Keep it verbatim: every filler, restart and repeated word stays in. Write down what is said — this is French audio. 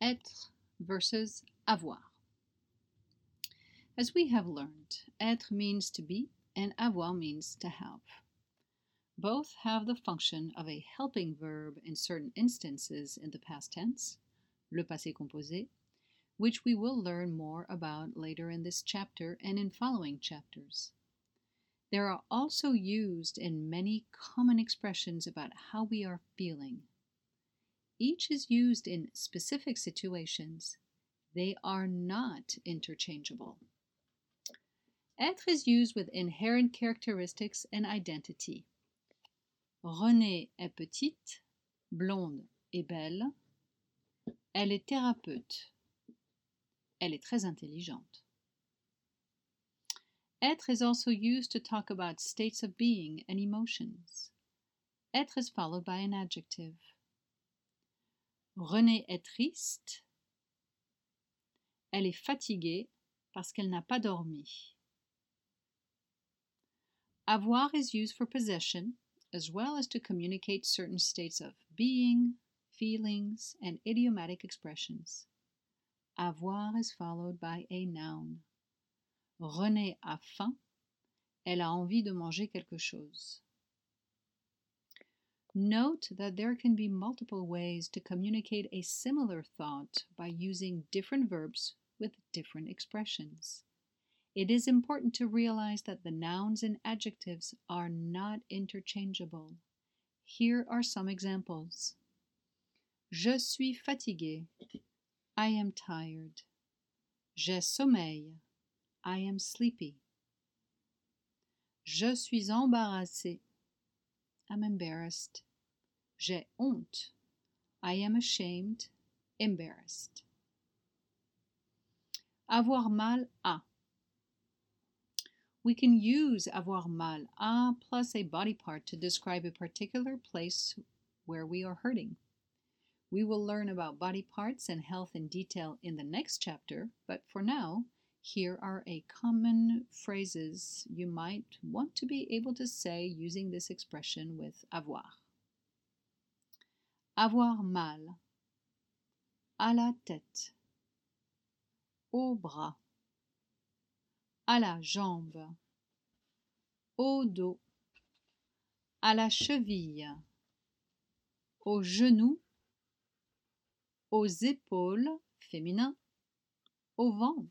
Être versus avoir. As we have learned, être means to be and avoir means to have. Both have the function of a helping verb in certain instances in the past tense, le passé composé, which we will learn more about later in this chapter and in following chapters. They are also used in many common expressions about how we are feeling. Each is used in specific situations. They are not interchangeable. Être is used with inherent characteristics and identity. Renée est petite, blonde et belle. Elle est thérapeute. Elle est très intelligente. Être is also used to talk about states of being and emotions. Être is followed by an adjective. Renée est triste. Elle est fatiguée parce qu'elle n'a pas dormi. Avoir is used for possession, as well as to communicate certain states of being, feelings, and idiomatic expressions. Avoir is followed by a noun. Renée a faim. Elle a envie de manger quelque chose. Note that there can be multiple ways to communicate a similar thought by using different verbs with different expressions. It is important to realize that the nouns and adjectives are not interchangeable. Here are some examples. Je suis fatigué. I am tired. J'ai sommeil. I am sleepy. Je suis embarrassé. I'm embarrassed. J'ai honte. I am ashamed, embarrassed. Avoir mal à. We can use avoir mal à plus a body part to describe a particular place where we are hurting. We will learn about body parts and health in detail in the next chapter, but for now, here are a common phrases you might want to be able to say using this expression with avoir. Avoir mal. À la tête. Au bras. À la jambe. Au dos. À la cheville. Aux genoux. Aux épaules, féminin. Au ventre.